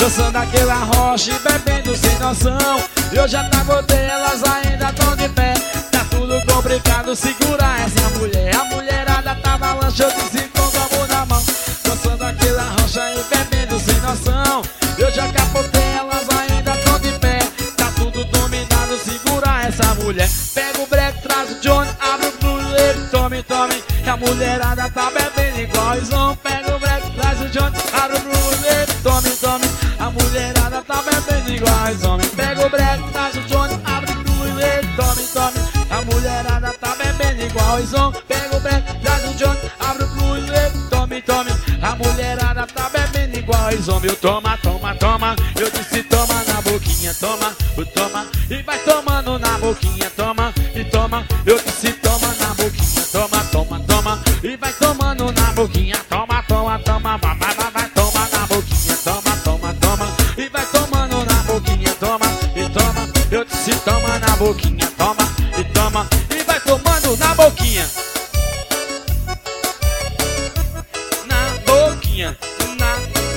dançando aquela rocha e bebendo sem noção. Eu já capotei, elas ainda tão de pé. Tá tudo complicado, segurar essa mulher. A mulherada tava lancha, eu disse com o amor na mão. Dançando aquela rocha e bebendo sem noção. Eu já capotei, elas ainda tão de pé. Tá tudo dominado, segurar essa mulher. Pega o break, traz o Johnny, abre o blues, tome, tome. E a mulherada tá bebendo igual Ison. Pega o break, traz o Johnny, abre o blues, tome, tome. A mulherada tá bebendo igual Ison. Pega o break, traz o Johnny, abre o blues, tome, tome. A mulherada tá bebendo igual Ison. Pega o break, traz o Johnny, abre o blues, tome, tome. A mulherada tá bebendo igual Ison. Eu toma, toma, toma. Eu disse toma na boquinha, toma, toma. E vai tomando na boquinha, toma, e toma. Eu disse toma na boquinha, toma, toma, toma. E vai tomando na boquinha, toma, toma, toma. Vai, toma na boquinha, toma, toma, toma. E vai tomando na boquinha, toma, e toma. Eu disse toma na boquinha, toma, e toma. E vai tomando na boquinha. Na boquinha, na.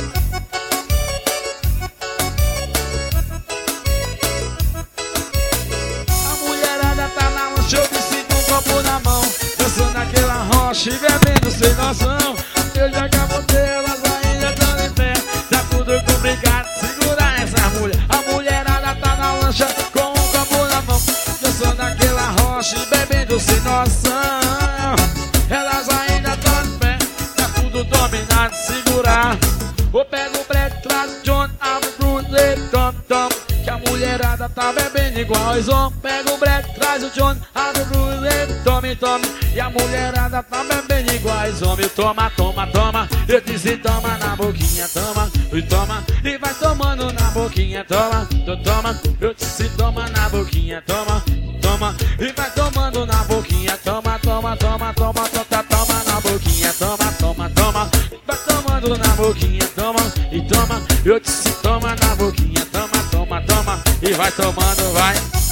A mulherada tá na lancha, eu disse com um copo na mão. Dançando aquela rocha e bebendo sem noção. Eu já capotei, elas ainda tão em pé. Tá tudo complicado, segurar essa mulher. A mulherada tá na lancha com um copo na mão. Dançando aquela rocha e bebendo sem noção. Elas ainda tão em pé. Tá tudo dominado, segurar. Ou pega o break, traz o John, abre o blues, tome, tome. Que a mulherada tá bebendo igual Ison. Pega o break, traz o John, abre o blues, tome, tome. E a mulherada tá bebendo igual Ison. Eu toma, toma, toma. Eu disse toma na boquinha, toma, e toma. E vai tomando na boquinha, toma, toma. Eu disse toma na boquinha, toma, toma. E vai tomando na boquinha, toma, toma, toma, toma, toma na boquinha, toma, toma, toma. Vai tomando na boquinha, toma, e toma. Eu disse toma na boquinha, toma, toma, toma. E vai tomando, vai.